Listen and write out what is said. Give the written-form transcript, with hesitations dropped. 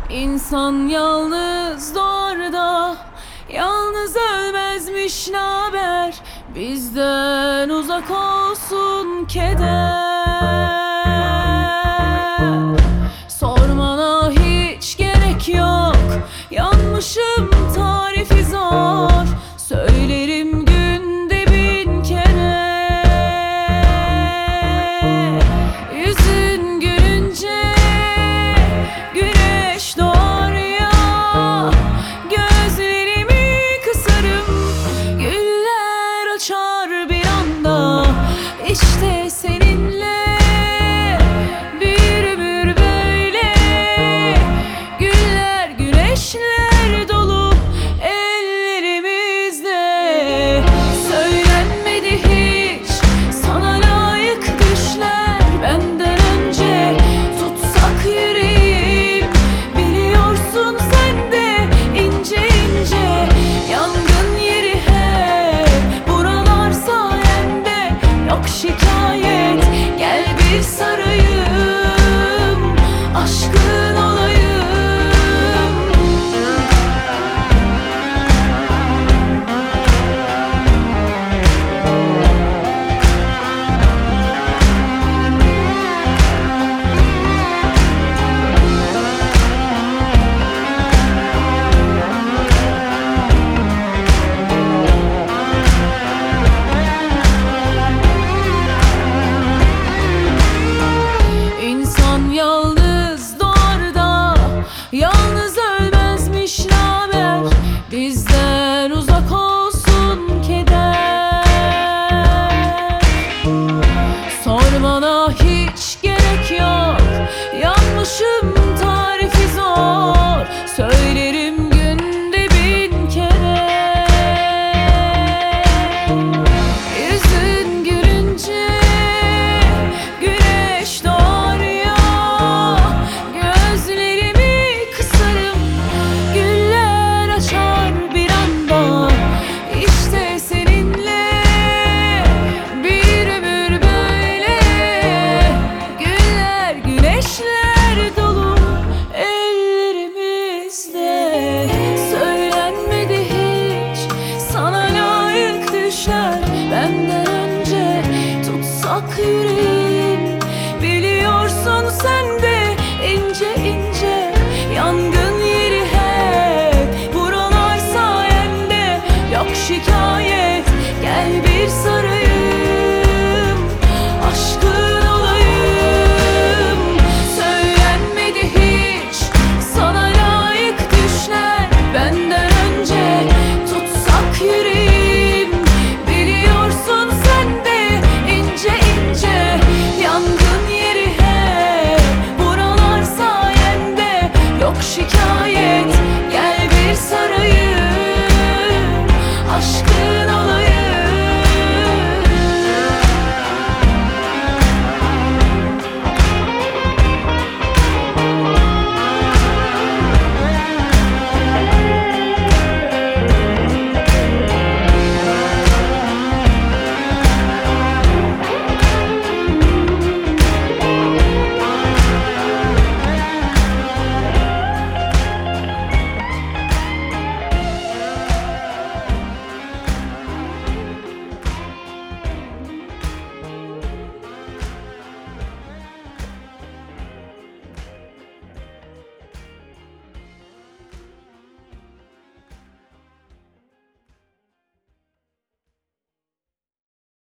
İnsan yalnız doğar da yalnız ölmezmiş, naber? Bizden uzak olsun keder. Sormana hiç gerek yok, yanmışım tarifi zor. Söylerim günde 1000 kere. Yüzün gülünce güneş doğar ya, gözlerimi kısarım, güller açar bir anda. İşte seninle bir ömür böyle, güller güneşler dolu ellerimizde. Söylenmedi hiç sana layık düşler benden önce. Tutsak yüreğim, biliyorsun sen de ince ince. Yangın yeri hep buralar sayende, yok şikayet. Gel bir sarayım, aşkın olayım. İnsan yalnız doğar da yalnız ölmezmiş, naber? Bizden uzak olsun keder. Sormana hiç gerek yok, yanmışım